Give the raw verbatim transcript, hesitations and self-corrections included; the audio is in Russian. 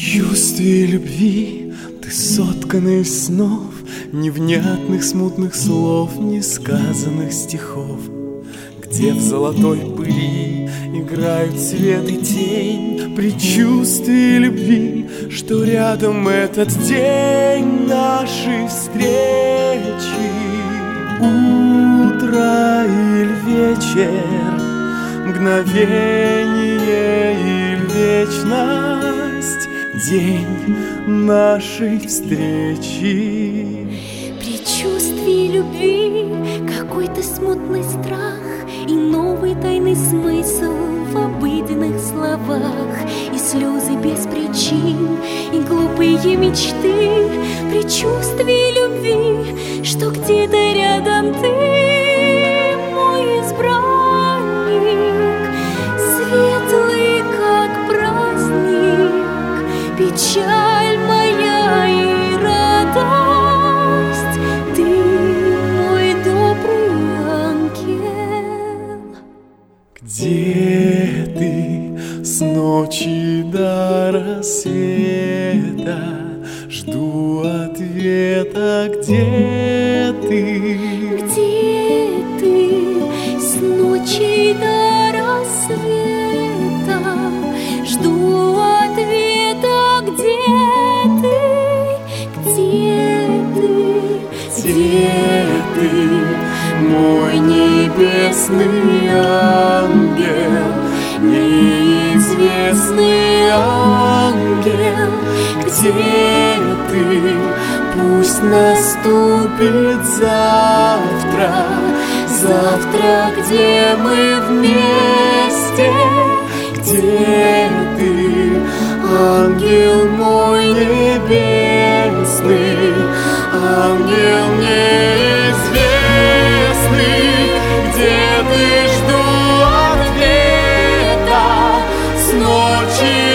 чувстве любви ты сотканный из снов, невнятных смутных слов, несказанных стихов, где в золотой пыли играют свет и тень, предчувствие любви, что рядом этот день нашей встречи. Утро или вечер, мгновение или вечность, день нашей встречи. Предчувствие любви, какой-то смутный страх и новый тайный смысл в обыденных словах, и слезы без причин, и глупые мечты. Предчувствие любви, что где-то рядом ты, мой избранник, светлый как праздник, печаль моя и радость, ты мой добрый ангел. Где ты с ночи до рассвета? Жду ответа, где ты? Где ты с ночи до рассвета? Жду ответа, где ты? Где ты? Где ты, мой небесный ангел, неизвестный ангел? Где ты? Пусть наступит завтра, завтра, где мы вместе. Где ты, ангел мой небесный, ангел неизвестный? Где ты? Жду ответа с ночи